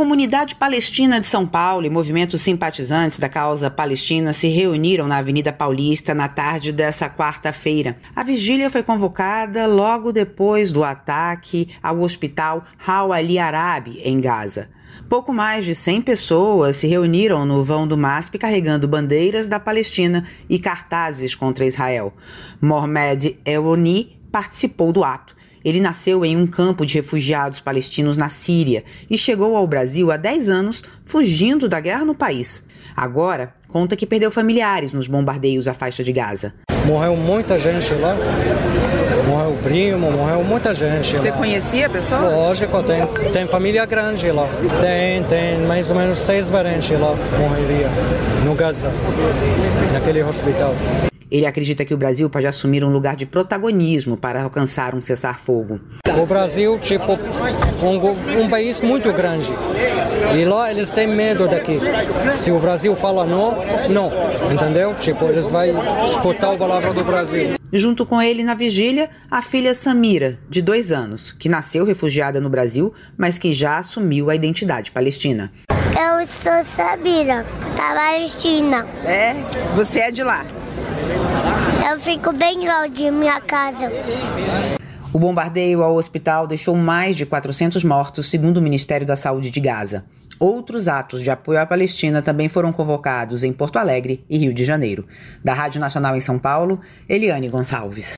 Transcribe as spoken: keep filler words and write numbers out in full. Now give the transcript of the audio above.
comunidade palestina de São Paulo e movimentos simpatizantes da causa palestina se reuniram na Avenida Paulista na tarde dessa quarta-feira. A vigília foi convocada logo depois do ataque ao hospital Al Ali Arabi, em Gaza. Pouco mais de cem pessoas se reuniram no vão do M A S P carregando bandeiras da Palestina e cartazes contra Israel. Mohamed El-Oni participou do ato. Ele nasceu em um campo de refugiados palestinos na Síria e chegou ao Brasil há dez anos fugindo da guerra no país. Agora, conta que perdeu familiares nos bombardeios à faixa de Gaza. Morreu muita gente lá, morreu primo, morreu muita gente. Você lá. conhecia a pessoa? Lógico, tem, tem família grande lá. Tem, tem mais ou menos seis parentes lá, morreria no Gaza, naquele hospital. Ele acredita que o Brasil pode assumir um lugar de protagonismo para alcançar um cessar-fogo. O Brasil, tipo, um, um país muito grande. E lá eles têm medo daqui. Se o Brasil fala não, não. Entendeu? Tipo, eles vão escutar a palavra do Brasil. Junto com ele na vigília, a filha Samira, de dois anos, que nasceu refugiada no Brasil, mas que já assumiu a identidade palestina. Eu sou Samira, da Palestina. É? Você é de lá? Eu fico bem longe de minha casa. O bombardeio ao hospital deixou mais de quatrocentos mortos, segundo o Ministério da Saúde de Gaza. Outros atos de apoio à Palestina também foram convocados em Porto Alegre e Rio de Janeiro. Da Rádio Nacional em São Paulo, Eliane Gonçalves.